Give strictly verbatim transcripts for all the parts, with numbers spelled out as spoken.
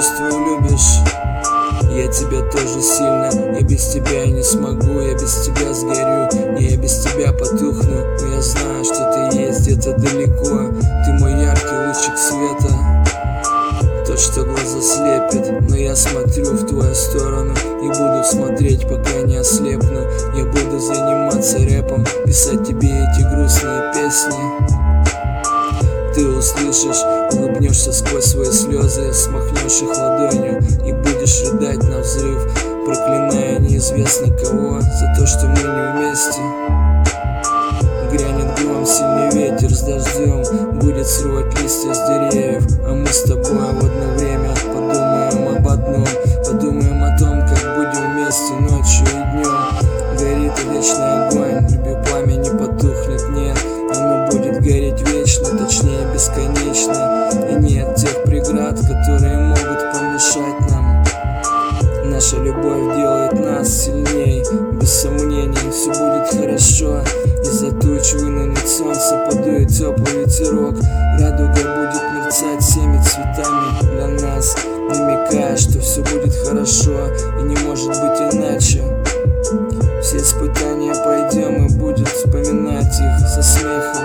чувствую, любишь. Я тебя тоже сильно, я без тебя не смогу, я без тебя сгорю, не я без тебя потухну. Но я знаю, что ты есть где-то далеко, ты мой яркий лучик света, тот, что глаза слепит. Но я смотрю в твою сторону и буду смотреть, пока не ослепну. Я буду заниматься рэпом, писать тебе эти грустные песни. Ты услышишь, улыбнешься сквозь свои слезы, смахнешь их ладонью и будешь рыдать на взрыв, проклиная неизвестно кого за то, что мы не вместе. Грянет гром, сильный ветер с дождем будет срывать листья с деревьев, а мы с тобой в одно время подумаем об одном, подумаем о том, как будем вместе ночью и днем. Горит вечный огонь, любви пламя не потухнет, нет, оно будет гореть вечно, точнее бесконечно. И нет тех преград, которые могут помешать нам. Наша любовь делает нас сильней, без сомнений все будет хорошо. Из-за туч вынырнет солнце, подует теплый ветерок, радуга будет мерцать всеми цветами для нас, намекая, что все будет хорошо и не может быть иначе. Все испытания пройдем и будет вспоминать их со смехом.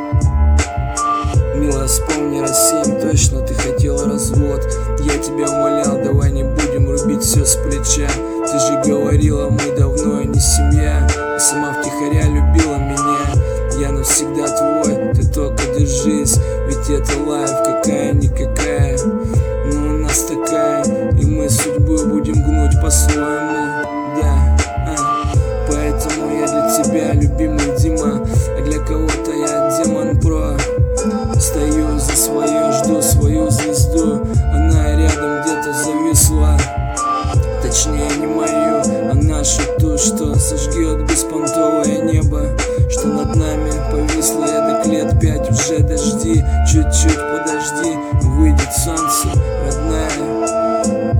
Милая, вспомни раз семь, точно ты хотела развод. Я тебя умолял, давай не будем рубить все с плеча. Ты же говорила, мы давно не семья, а сама втихаря любила меня. Я навсегда твой, ты только держись, ведь это лайф какая-никакая. Но у нас такая, и мы судьбу будем гнуть по-своему, да. Поэтому я для тебя любимый Дима, а для кого-то я Демон Про. Стою за свое, жду свою звезду, она рядом где-то зависла. Точнее не мою, а нашу, ту, что сожгет беспонтовое небо, что над нами повисло эдак лет пять уже. Дожди, чуть-чуть подожди, выйдет солнце, родная.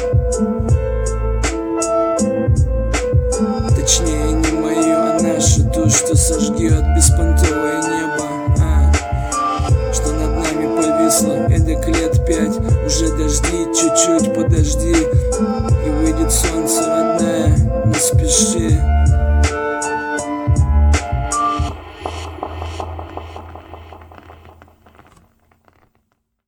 Точнее не мою, а нашу, ту, что сожгет беспонтовое небо, а, что над нами повисло эдак лет пять уже. Дожди, чуть-чуть подожди, и